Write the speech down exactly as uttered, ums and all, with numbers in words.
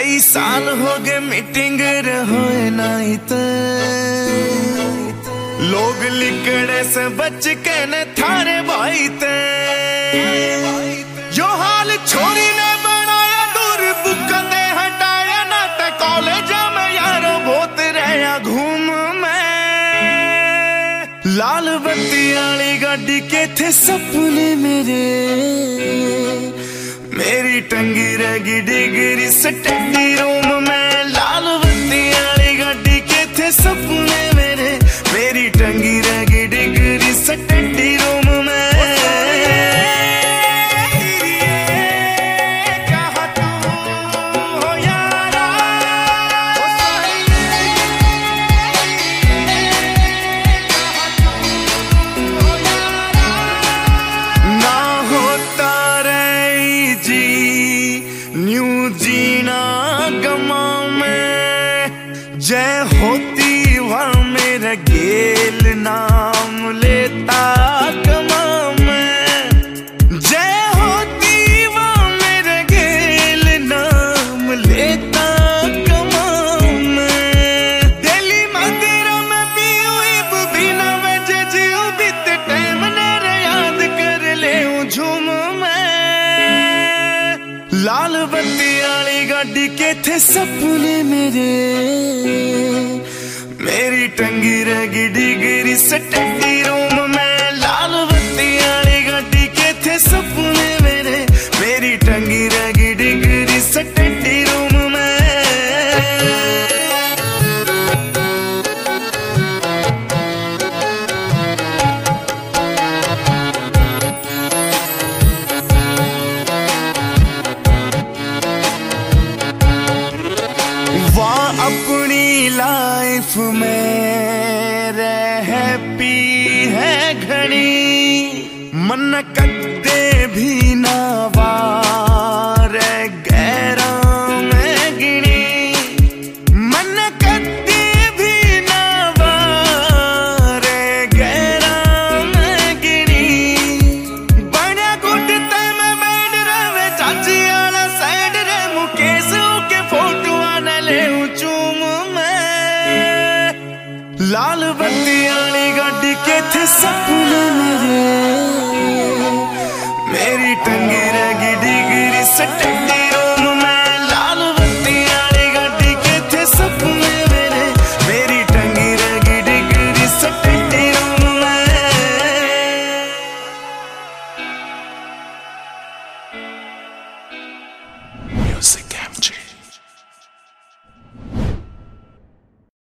कई साल हो गए मीटिंग रहोए नहीं ते लोग लिकड़े से बच के न थारे भाई ते जो हाल छोरी ने बनाया दूर बुकते हटाया ना ते कॉलेज में यारो बहुत रहा घूम में लाल बत्ती वाली गाड़ी के थे सपने मेरे मेरी टंगी रहेगी डिग्री स्टडी रूम में लाल बत्ती वाली गाड़ी के थे सपने मेरे मेरी टंगी रहेगी डिग्री स्टडी रूम में जय होती वह मेरा गेल नाम लेता कमा में जय होती वह मेरा गेल नाम लेता कमा में दिल्ली मंदिर में पीऊ बिना वजह जीव बीत टाइम ने याद कर ले झूम में लाल बत्ती वाली गाड़ी के थे सपने मेरे मेरी टंगी रहेगी डिग्री स्टडी रूम में लाल बत्ती वाली गाड़ी के थे सपने मेरे मेरी टंगी रहेगी डिग्री स्टडी रूम में वाह अपनी लाइफ में हैप्पी है घड़ी मन कदे भी ना वार गैरा में गिनी मन कदे भी ना वार गैरा में गिनी बड़ा गुट ते में बैठ रहे चाची वाला साइड रे मुकेश के फोटो आने ले चूम लाल बत्ती वाली गाड़ी के थे सपने मेरे मेरी टंगी रहेगी डिग्री स्टडी रूम में लाल बत्ती वाली गाड़ी के थे सपने मेरे मेरी टंगी रहेगी डिग्री स्टडी रूम में म्यूजिक एमजे